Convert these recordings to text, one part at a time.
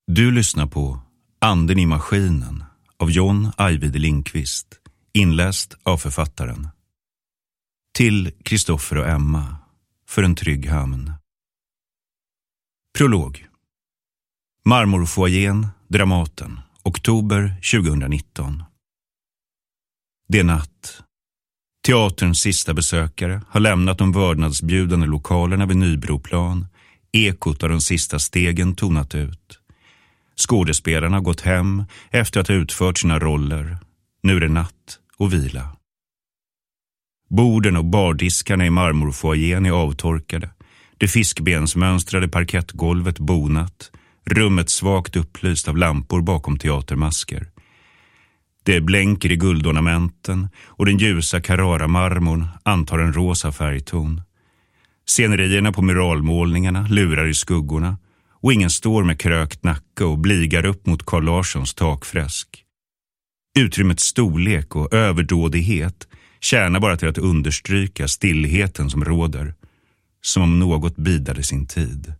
Du lyssnar på Anden i maskinen av John Ajvide Lindqvist, inläst av författaren. Till Kristoffer och Emma, för en trygg hamn. Prolog. Marmorfoajén, Dramaten, oktober 2019. Det är natt. Teaterns sista besökare har lämnat de vördnadsbjudande lokalerna vid Nybroplan. Ekot av de sista stegen tonat ut. Skådespelarna har gått hem efter att ha utfört sina roller. Nu är det natt och vila. Borden och bardiskarna i marmorfoajén är avtorkade. Det fiskbensmönstrade parkettgolvet bonat. Rummet svagt upplyst av lampor bakom teatermasker. Det blänker i guldornamenten och den ljusa Carrara-marmorn antar en rosa färgton. Scenerierna på muralmålningarna lurar i skuggorna och ingen står med krökt nacke och bligar upp mot Carl Larssons takfräsk. Utrymmets storlek och överdådighet tjänar bara till att understryka stillheten som råder, som om något bidade sin tid.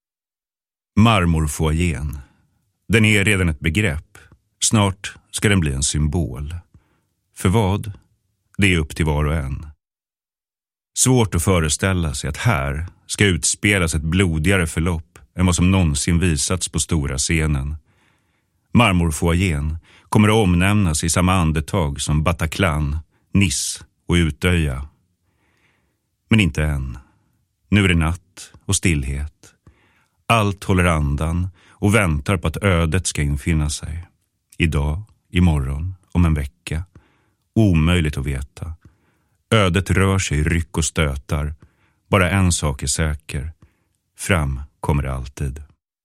Marmorfoajén. Den är redan ett begrepp. Snart ska den bli en symbol. För vad? Det är upp till var och en. Svårt att föreställa sig att här ska utspelas ett blodigare förlopp än vad som någonsin visats på stora scenen. Marmorfoajén kommer att omnämnas i samma andetag som Bataclan, Nice och Utöja. Men inte än. Nu är det natt och stillhet. Allt håller andan och väntar på att ödet ska infinna sig. Idag, imorgon, om en vecka. Omöjligt att veta. Ödet rör sig i ryck och stötar. Bara en sak är säker. Fram kommer det alltid.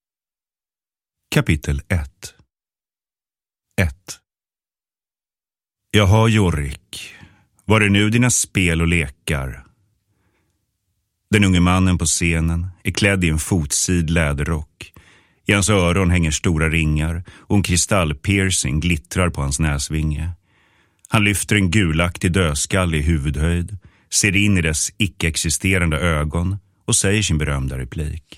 Kapitel 1. 1. Jaha, Jorrik. Var är nu dina spel och lekar? Den unge mannen på scenen är klädd i en fotsid läderrock. I hans öron hänger stora ringar och en kristallpiercing glittrar på hans näsvinge. Han lyfter en gulaktig dödskall i huvudhöjd, ser in i dess icke-existerande ögon och säger sin berömda replik.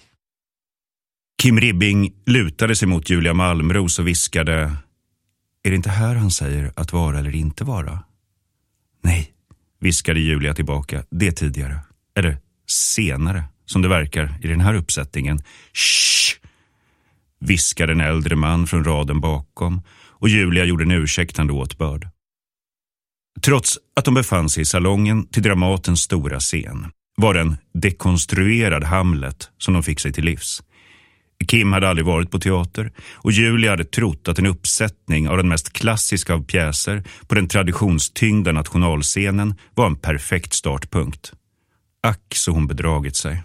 Kim Ribbing lutade sig mot Julia Malmros och viskade: är det inte här han säger att vara eller inte vara? Nej, viskade Julia tillbaka, det tidigare. Eller senare, som det verkar i den här uppsättningen. Shh! Viskade en äldre man från raden bakom och Julia gjorde en ursäktande åtbörd. Trots att de befann sig i salongen till Dramatens stora scen var det en dekonstruerad Hamlet som de fick sig till livs. Kim hade aldrig varit på teater och Julia hade trott att en uppsättning av den mest klassiska av pjäser på den traditionstyngda nationalscenen var en perfekt startpunkt. Ack, så hon bedragit sig.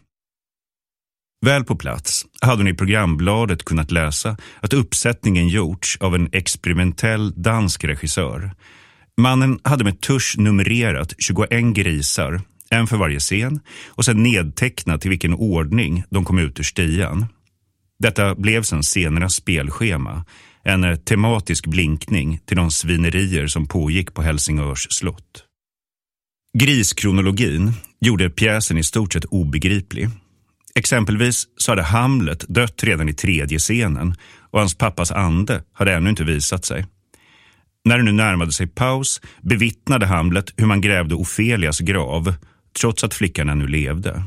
Väl på plats hade hon i programbladet kunnat läsa att uppsättningen gjorts av en experimentell dansk regissör. Mannen hade med tusch numrerat 21 grisar, en för varje scen, och sedan nedtecknat i vilken ordning de kom ut ur stian. Detta blev sedan scenernas spelschema, en tematisk blinkning till de svinerier som pågick på Helsingörs slott. Griskronologin gjorde pjäsen i stort sett obegriplig. Exempelvis så hade Hamlet dött redan i 3:e scenen och hans pappas ande hade ännu inte visat sig. När det nu närmade sig paus bevittnade Hamlet hur man grävde Ofelias grav, trots att flickan ännu levde.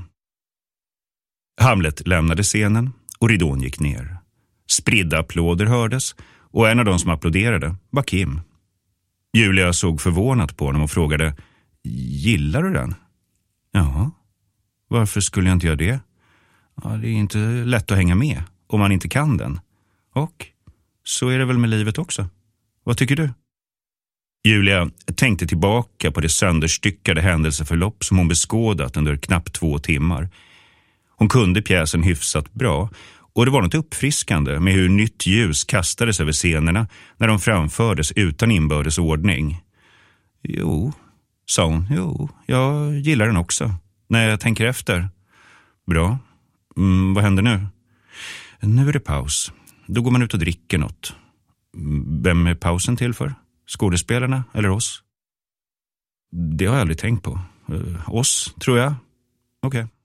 Hamlet lämnade scenen och ridån gick ner. Spridda applåder hördes och en av de som applåderade var Kim. Julia såg förvånat på honom och frågade: gillar du den? Ja, varför skulle jag inte göra det? Ja, det är inte lätt att hänga med om man inte kan den. Och så är det väl med livet också. Vad tycker du? Julia tänkte tillbaka på det sönderstyckade händelseförlopp som hon beskådat under knappt 2 timmar. Hon kunde pjäsen hyfsat bra och det var något uppfriskande med hur nytt ljus kastades över scenerna när de framfördes utan inbördes ordning. Jo, sa hon. Jo, jag gillar den också. När jag tänker efter. Bra. Vad händer nu? Nu är det paus. Då går man ut och dricker något. Vem är pausen till för? Skådespelarna eller oss? Det har jag aldrig tänkt på. Oss, tror jag. Okej.